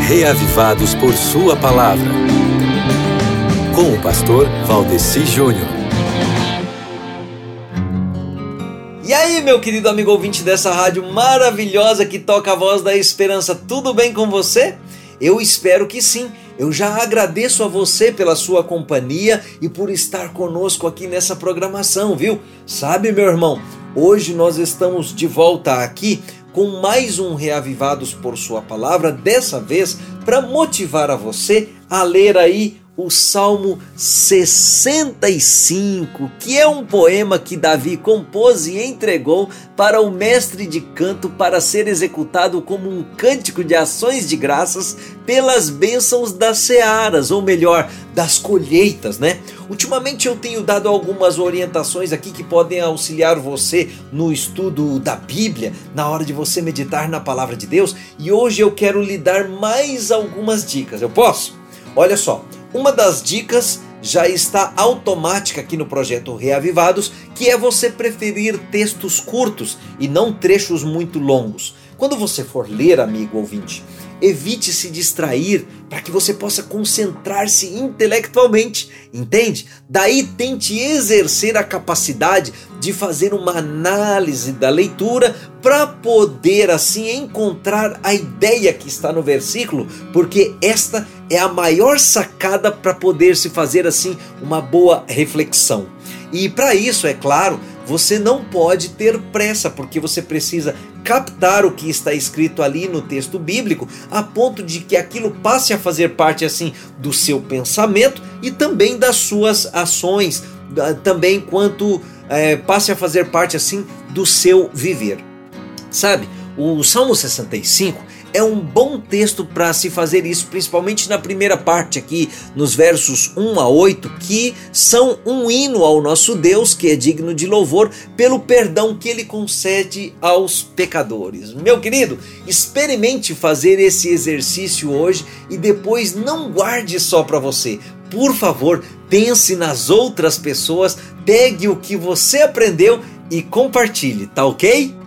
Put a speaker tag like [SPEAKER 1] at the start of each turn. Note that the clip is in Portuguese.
[SPEAKER 1] Reavivados por Sua Palavra, com o pastor Valdeci Júnior.
[SPEAKER 2] E aí, meu querido amigo ouvinte dessa rádio maravilhosa que toca a voz da esperança, tudo bem com você? Eu espero que sim. Eu já agradeço a você pela sua companhia e por estar conosco aqui nessa programação, viu? Sabe, meu irmão, hoje nós estamos de volta aqui com mais um Reavivados por Sua Palavra, dessa vez para motivar a você a ler aí o Salmo 65, que é um poema que Davi compôs e entregou para o mestre de canto para ser executado como um cântico de ações de graças pelas bênçãos das searas, ou melhor, das colheitas, né? Ultimamente eu tenho dado algumas orientações aqui que podem auxiliar você no estudo da Bíblia, na hora de você meditar na Palavra de Deus, e hoje eu quero lhe dar mais algumas dicas. Eu posso? Olha só. Uma das dicas já está automática aqui no projeto Reavivados, que é você preferir textos curtos e não trechos muito longos. Quando você for ler, amigo ouvinte, evite se distrair para que você possa concentrar-se intelectualmente, entende? Daí tente exercer a capacidade de fazer uma análise da leitura para poder assim encontrar a ideia que está no versículo, porque esta é a maior sacada para poder se fazer assim uma boa reflexão. E para isso, é claro, você não pode ter pressa, porque você precisa captar o que está escrito ali no texto bíblico, a ponto de que aquilo passe a fazer parte assim do seu pensamento e também das suas ações, também quanto passe a fazer parte assim do seu viver. Sabe, o Salmo 65 é um bom texto para se fazer isso, principalmente na primeira parte aqui, nos versos 1 a 8, que são um hino ao nosso Deus, que é digno de louvor pelo perdão que Ele concede aos pecadores. Meu querido, experimente fazer esse exercício hoje e depois não guarde só para você. Por favor, pense nas outras pessoas, pegue o que você aprendeu e compartilhe, tá ok?